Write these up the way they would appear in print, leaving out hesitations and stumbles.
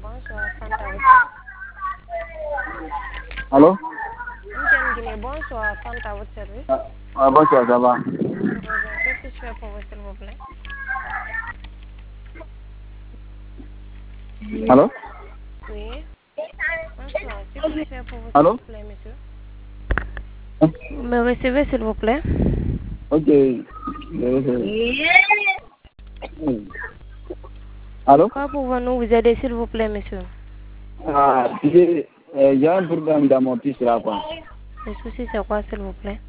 bonsoir, Fanta Woutcher. Allô? Bonsoir, Fanta Woutcher. Bonsoir, ça va. Qu'est-ce que je fais pour vous, s'il vous plaît? Allô? Oui. Bonsoir, qu'est-ce que je fais pour vous, Allô? s'il vous plaît, monsieur? Me recevez, s'il vous plaît? Ok. Allô? Quoi pouvons-nous vous aider, s'il vous plaît, monsieur? J'ai un problème dans mon fils là, quoi. Le souci, c'est quoi, s'il vous plaît?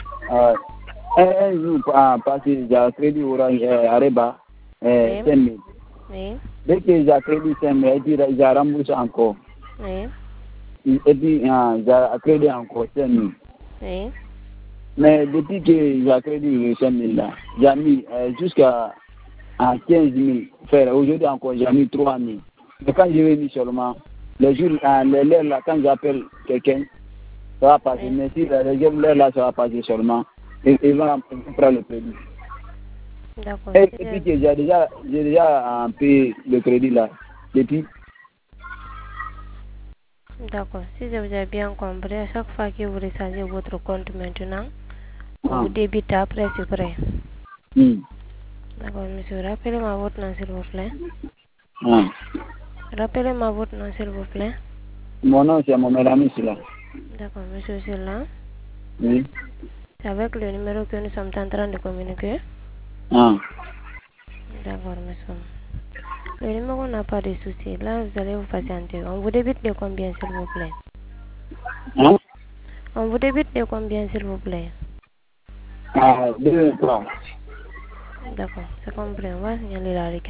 Un jour, parce que j'ai un crédit orange Areba, 5 000. Oui. Dès que j'ai crédit 5 000, et puis j'ai remboursé encore. Oui. Et puis j'ai crédit encore 5 000. Oui. Mais depuis que j'ai crédit 5 000 là, j'ai mis jusqu'à 15 000 faire. Aujourd'hui encore, j'ai mis 3 000. Mais quand je vais mis seulement, les jours, l'heure là, quand j'appelle quelqu'un, ça va passer. Oui. Mais si l'heure là, ça va passer seulement, ils vont prendre le crédit. D'accord. Et puis que j'ai déjà payé le crédit là, depuis. D'accord. Si je vous ai bien compris, à chaque fois que vous rechargez votre compte maintenant, on vous débite après, c'est prêt. D'accord, monsieur. Rappelez-moi votre nom, s'il vous plaît. Rappelez-moi votre nom, s'il vous plaît. Mon nom, c'est mon ami, c'est là. D'accord, monsieur, c'est là. Oui. C'est avec le numéro que nous sommes en train de communiquer. D'accord, monsieur. Le numéro n'a pas de souci. Là, vous allez vous patienter. On vous débite de combien, s'il vous plaît? On vous débite de combien, s'il vous plaît? 2, 3. D'accord, c'est compris. On va signaler la requête.